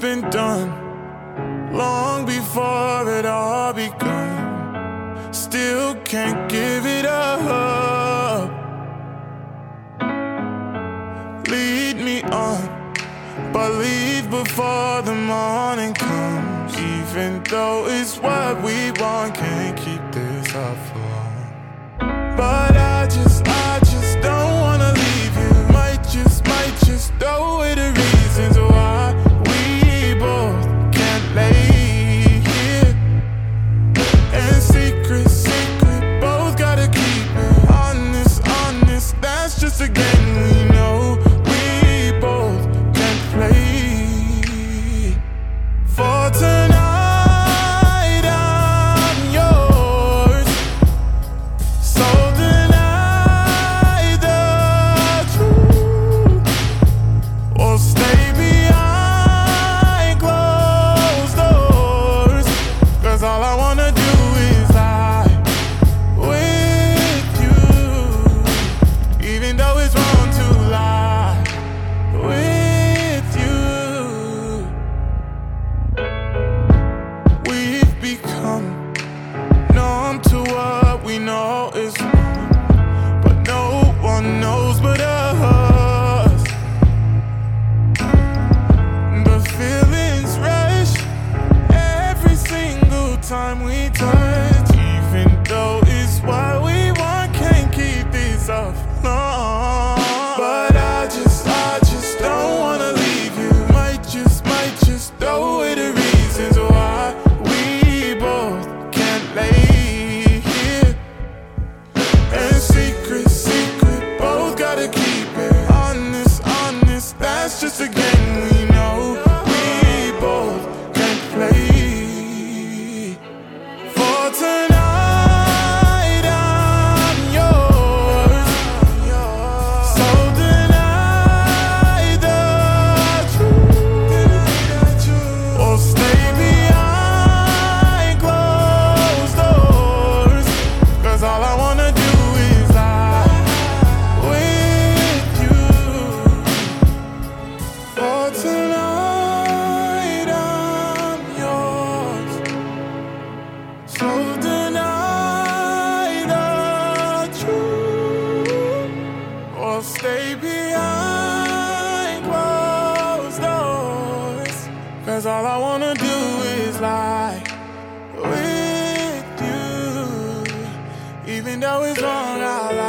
been done long before it all begun. Still can't give it up. Lead me on, but leave before the morning comes. Even though it's what we want, can't keep this up for long. But I just don't wanna leave you. Might just throw away the reasons why we both can't lay here. And secret, both gotta keep it honest. That's just a game we know we both can't play. For tonight I'm yours, so deny the truth, or stay behind closed doors. 'Cause all I wanna do is lie with you, even though it's wrong to lie with you. We've become numb to what we know is wrong, but no one knows but us. The feelings rush every single time we touch. Even though it's what we want, can't keep this off long. But I just don't wanna leave you. Might just throw away the reasons why we both can't lay here. And secret, both gotta keep it honest. That's just a game we know we both can't play. For tonight I'm yours, so deny the truth, or stay behind closed doors. 'Cause all I wanna do is lie with you. For tonight I'm yours, so deny the truth, or stay behind closed doors. 'Cause all I wanna do is lie with you, even though it's wrong, I lie.